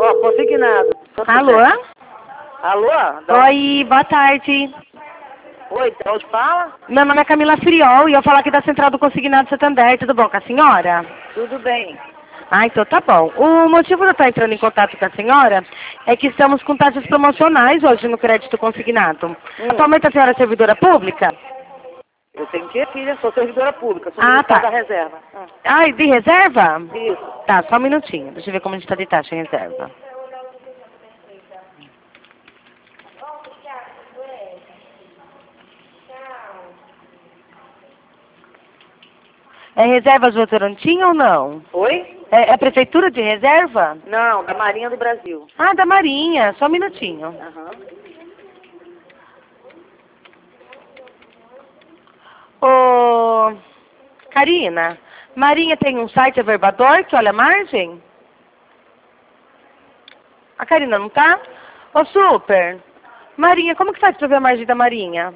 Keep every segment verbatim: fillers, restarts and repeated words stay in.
Ó, consignado. Alô? Alô? Da... Oi, boa tarde. Oi, de onde fala? Meu nome é Camila Friol e eu falo aqui da Central do Consignado Santander. Tudo bom com a senhora? Tudo bem. Ah, então tá bom. O motivo de eu estar entrando em contato com a senhora é que estamos com taxas promocionais hoje no crédito consignado. Hum. Atualmente a senhora é servidora pública? Eu tenho que filha, sou servidora pública, sou Ah, militar tá. da reserva. Ah, Ah, de reserva? isso. Tá, só um minutinho. Deixa eu ver como a gente tá de taxa em reserva. É reserva de Votorantim ou não? Oi? É, é prefeitura de reserva? Não, da Marinha do Brasil. Ah, da Marinha. Só um minutinho. Aham. Ô, Karina, Marinha tem um site Averbador que olha a margem? A Karina não tá? Ô, Super, Marinha, como que faz pra ver a margem da Marinha?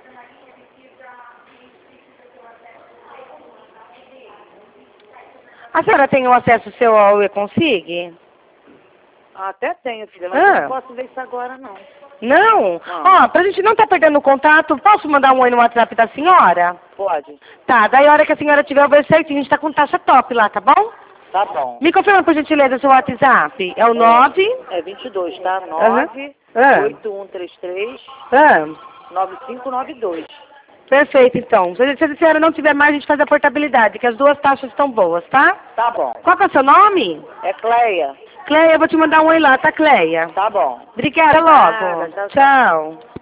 A senhora tem o acesso seu ao E-Consig? Ah, até tenho, filha, mas Ah. eu não posso ver isso agora, não. Não? Não. Ó, pra gente não tá perdendo o contato, posso mandar um oi no WhatsApp da senhora? Pode. Tá, daí a hora que a senhora tiver o ver certinho, a gente tá com taxa top lá, tá bom? Tá bom. Me confirma, por gentileza, seu WhatsApp. É o nove... É vinte e dois, tá? Aham. nove Ah. oito um três três Ah, nove cinco nove dois. perfeito, então. Se se a senhora não tiver mais, a gente faz a portabilidade, que as duas taxas estão boas, tá? Tá bom. Qual que é o seu nome? É Cleia. Cleia, eu vou te mandar um oi lá, tá, Cleia? Tá bom. Obrigada, Nada, logo. tchau, Tchau.